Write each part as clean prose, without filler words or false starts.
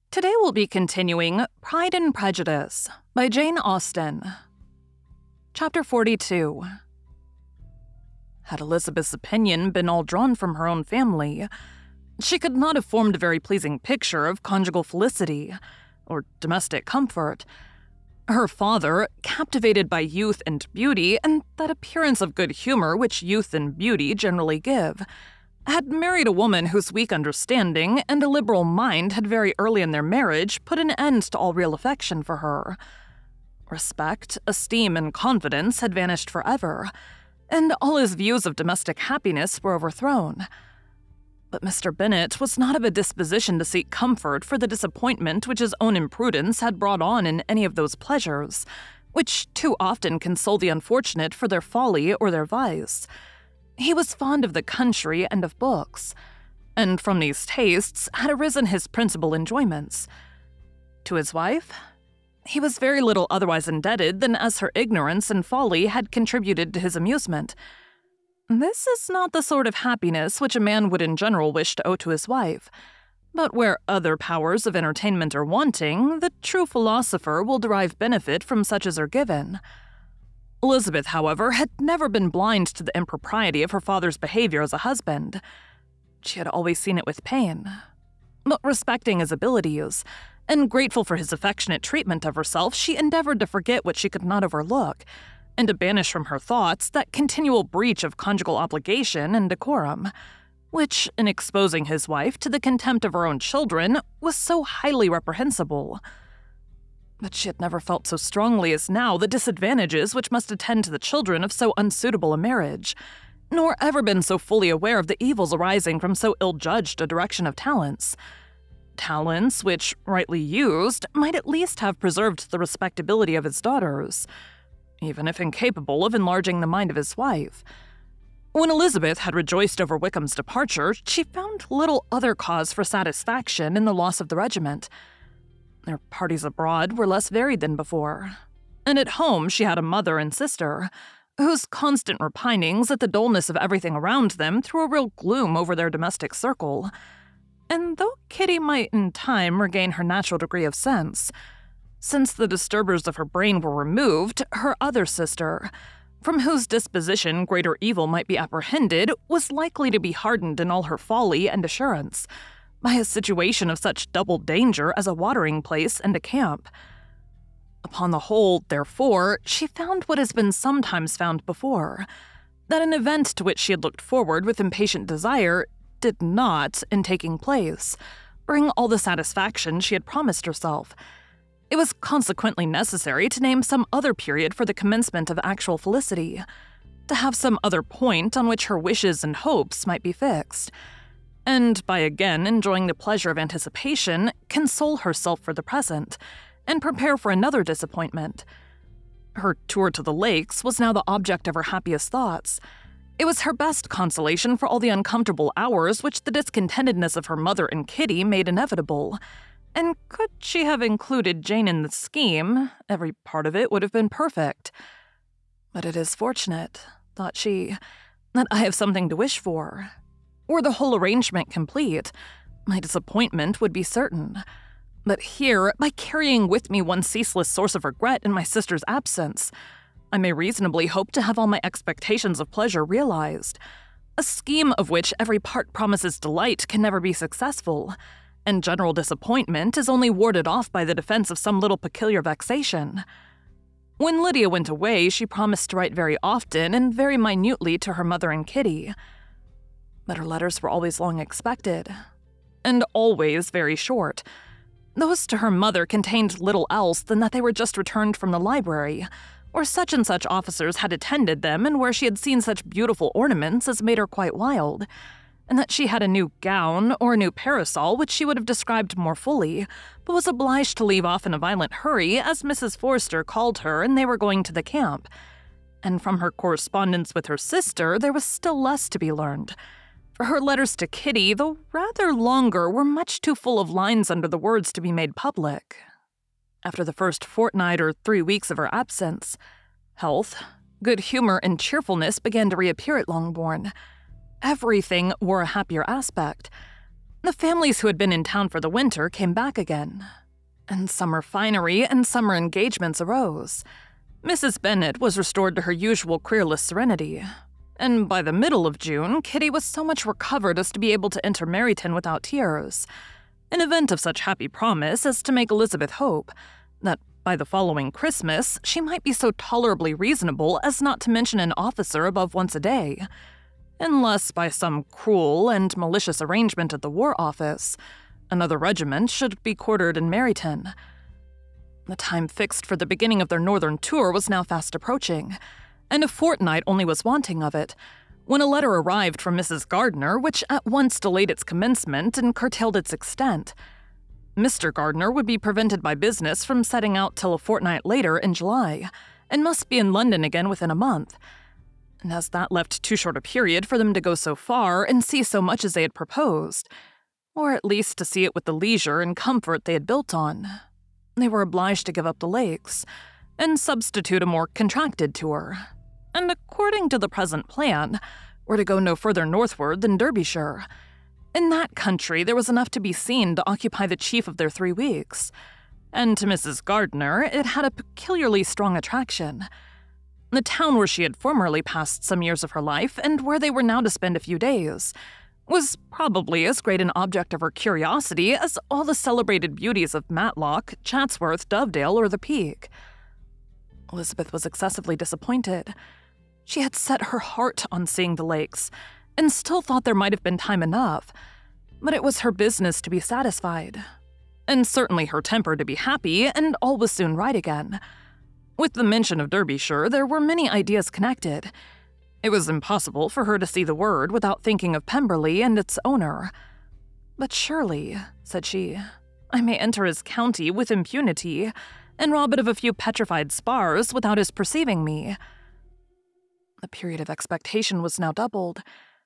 Today we'll be continuing Pride and Prejudice by Jane Austen. Chapter 42. Had Elizabeth's opinion been all drawn from her own family, she could not have formed a very pleasing picture of conjugal felicity or domestic comfort. Her father, captivated by youth and beauty and that appearance of good humor which youth and beauty generally give, had married a woman whose weak understanding and a liberal mind had very early in their marriage put an end to all real affection for her. Respect, esteem, and confidence had vanished forever, and all his views of domestic happiness were overthrown. But Mr. Bennet was not of a disposition to seek comfort for the disappointment which his own imprudence had brought on in any of those pleasures, which too often console the unfortunate for their folly or their vice. He was fond of the country and of books, and from these tastes had arisen his principal enjoyments. To his wife, he was very little otherwise indebted than as her ignorance and folly had contributed to his amusement. This is not the sort of happiness which a man would in general wish to owe to his wife, but where other powers of entertainment are wanting, the true philosopher will derive benefit from such as are given. Elizabeth, however, had never been blind to the impropriety of her father's behavior as a husband. She had always seen it with pain. But respecting his abilities, and grateful for his affectionate treatment of herself, she endeavored to forget what she could not overlook, and to banish from her thoughts that continual breach of conjugal obligation and decorum, which, in exposing his wife to the contempt of her own children, was so highly reprehensible. But she had never felt so strongly as now the disadvantages which must attend to the children of so unsuitable a marriage, nor ever been so fully aware of the evils arising from so ill-judged a direction of talents. Talents which, rightly used, might at least have preserved the respectability of his daughters, even if incapable of enlarging the mind of his wife. When Elizabeth had rejoiced over Wickham's departure, she found little other cause for satisfaction in the loss of the regiment. Their parties abroad were less varied than before, and at home she had a mother and sister, whose constant repinings at the dullness of everything around them threw a real gloom over their domestic circle. And though Kitty might in time regain her natural degree of sense, since the disturbers of her brain were removed, her other sister, from whose disposition greater evil might be apprehended, was likely to be hardened in all her folly and assurance by a situation of such double danger as a watering place and a camp. Upon the whole, therefore, she found what has been sometimes found before, that an event to which she had looked forward with impatient desire did not, in taking place, bring all the satisfaction she had promised herself. It was consequently necessary to name some other period for the commencement of actual felicity, to have some other point on which her wishes and hopes might be fixed, and by again enjoying the pleasure of anticipation, console herself for the present, and prepare for another disappointment. Her tour to the lakes was now the object of her happiest thoughts. It was her best consolation for all the uncomfortable hours which the discontentedness of her mother and Kitty made inevitable, and could she have included Jane in the scheme, every part of it would have been perfect. But it is fortunate, thought she, that I have something to wish for. Were the whole arrangement complete, my disappointment would be certain. But here, by carrying with me one ceaseless source of regret in my sister's absence, I may reasonably hope to have all my expectations of pleasure realized. A scheme of which every part promises delight can never be successful, and general disappointment is only warded off by the defense of some little peculiar vexation. When Lydia went away, she promised to write very often and very minutely to her mother and Kitty. But her letters were always long expected, and always very short. Those to her mother contained little else than that they were just returned from the library, or such and such officers had attended them, and where she had seen such beautiful ornaments as made her quite wild, and that she had a new gown or a new parasol which she would have described more fully, but was obliged to leave off in a violent hurry as Mrs. Forster called her and they were going to the camp. And from her correspondence with her sister there was still less to be learned. For her letters to Kitty, though rather longer, were much too full of lines under the words to be made public. After the first fortnight or 3 weeks of her absence, health, good humor, and cheerfulness began to reappear at Longbourn. Everything wore a happier aspect. The families who had been in town for the winter came back again, and summer finery and summer engagements arose. Mrs. Bennet was restored to her usual querulous serenity, and by the middle of June, Kitty was so much recovered as to be able to enter Meryton without tears, an event of such happy promise as to make Elizabeth hope that by the following Christmas she might be so tolerably reasonable as not to mention an officer above once a day, unless by some cruel and malicious arrangement at the War Office, another regiment should be quartered in Meryton. The time fixed for the beginning of their northern tour was now fast approaching, and a fortnight only was wanting of it, when a letter arrived from Mrs. Gardiner which at once delayed its commencement and curtailed its extent. Mr. Gardiner would be prevented by business from setting out till a fortnight later in July, and must be in London again within a month. And as that left too short a period for them to go so far and see so much as they had proposed, or at least to see it with the leisure and comfort they had built on, they were obliged to give up the lakes and substitute a more contracted tour, and according to the present plan, were to go no further northward than Derbyshire. In that country there was enough to be seen to occupy the chief of their 3 weeks, and to Mrs. Gardiner it had a peculiarly strong attraction. The town where she had formerly passed some years of her life, and where they were now to spend a few days, was probably as great an object of her curiosity as all the celebrated beauties of Matlock, Chatsworth, Dovedale, or the Peak. Elizabeth was excessively disappointed. She had set her heart on seeing the lakes, and still thought there might have been time enough, but it was her business to be satisfied, and certainly her temper to be happy, and all was soon right again. With the mention of Derbyshire, there were many ideas connected. It was impossible for her to see the word without thinking of Pemberley and its owner. "But surely," said she, "I may enter his county with impunity, and rob it of a few petrified spars without his perceiving me." The period of expectation was now doubled.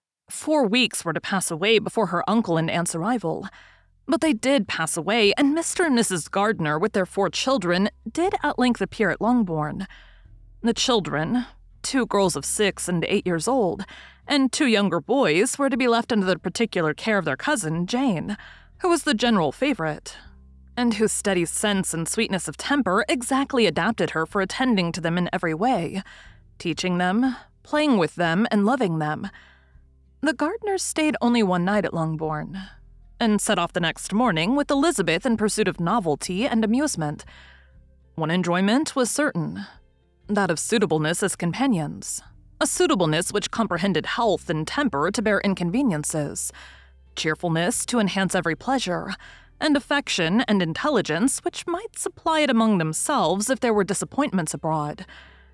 4 weeks were to pass away before her uncle and aunt's arrival. But they did pass away, and Mr. and Mrs. Gardiner, with their 4 children, did at length appear at Longbourn. The children, 2 girls of 6 and 8 years old, and 2 younger boys, were to be left under the particular care of their cousin, Jane, who was the general favorite, and whose steady sense and sweetness of temper exactly adapted her for attending to them in every way, teaching them, playing with them, and loving them. The Gardiners stayed only one night at Longbourn, and set off the next morning with Elizabeth in pursuit of novelty and amusement. One enjoyment was certain, that of suitableness as companions, a suitableness which comprehended health and temper to bear inconveniences, cheerfulness to enhance every pleasure, and affection and intelligence which might supply it among themselves if there were disappointments abroad.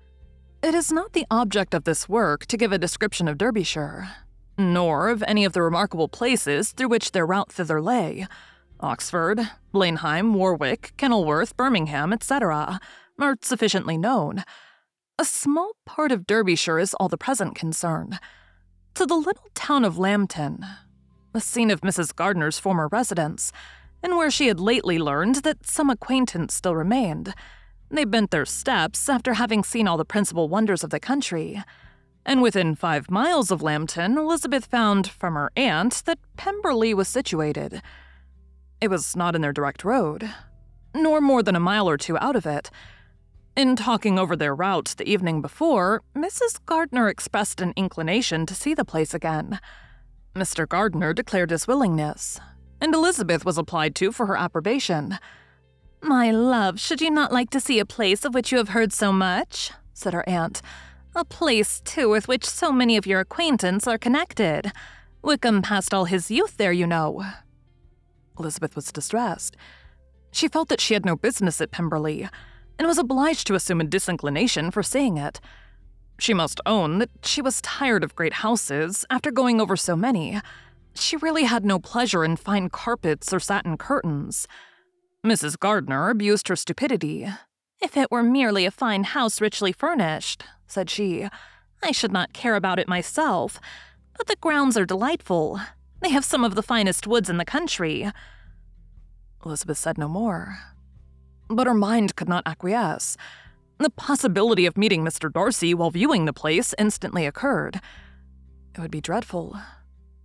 It is not the object of this work to give a description of Derbyshire, nor of any of the remarkable places through which their route thither lay. Oxford, Blenheim, Warwick, Kenilworth, Birmingham, etc., are sufficiently known. A small part of Derbyshire is all the present concern. To the little town of Lambton, the scene of Mrs. Gardiner's former residence, and where she had lately learned that some acquaintance still remained, they bent their steps after having seen all the principal wonders of the country. And within 5 miles of Lambton, Elizabeth found from her aunt that Pemberley was situated. It was not in their direct road, nor more than a mile or 2 out of it. In talking over their route the evening before, Mrs. Gardiner expressed an inclination to see the place again. Mr. Gardiner declared his willingness, and Elizabeth was applied to for her approbation. "My love, should you not like to see a place of which you have heard so much?" said her aunt. "A place, too, with which so many of your acquaintance are connected. Wickham passed all his youth there, you know." Elizabeth was distressed. She felt that she had no business at Pemberley, and was obliged to assume a disinclination for seeing it. She must own that she was tired of great houses after going over so many. She really had no pleasure in fine carpets or satin curtains. Mrs. Gardiner abused her stupidity. "If it were merely a fine house richly furnished," said she, "I should not care about it myself. But the grounds are delightful. They have some of the finest woods in the country." Elizabeth said no more, but her mind could not acquiesce. The possibility of meeting Mr. Darcy while viewing the place instantly occurred. It would be dreadful.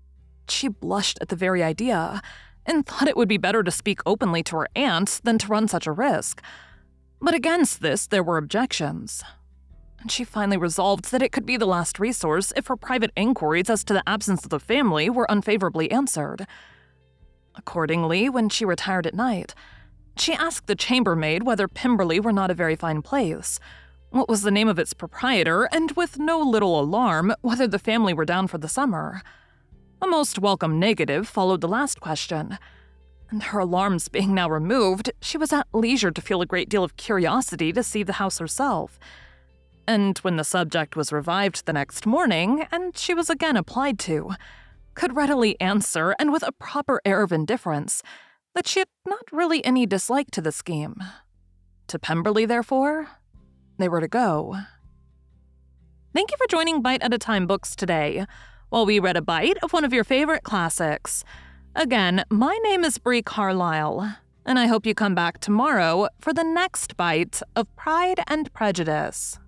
She blushed at the very idea, and thought it would be better to speak openly to her aunt than to run such a risk. But against this there were objections. And she finally resolved that it could be the last resource if her private inquiries as to the absence of the family were unfavorably answered. Accordingly, when she retired at night, she asked the chambermaid whether Pemberley were not a very fine place, what was the name of its proprietor, and with no little alarm, whether the family were down for the summer. A most welcome negative followed the last question, and her alarms being now removed, she was at leisure to feel a great deal of curiosity to see the house herself. And when the subject was revived the next morning, and she was again applied to, could readily answer, and with a proper air of indifference, that she had not really any dislike to the scheme. To Pemberley, therefore, they were to go. Thank you for joining Bite at a Time Books today, while we read a bite of one of your favorite classics. Again, my name is Brie Carlisle, and I hope you come back tomorrow for the next bite of Pride and Prejudice.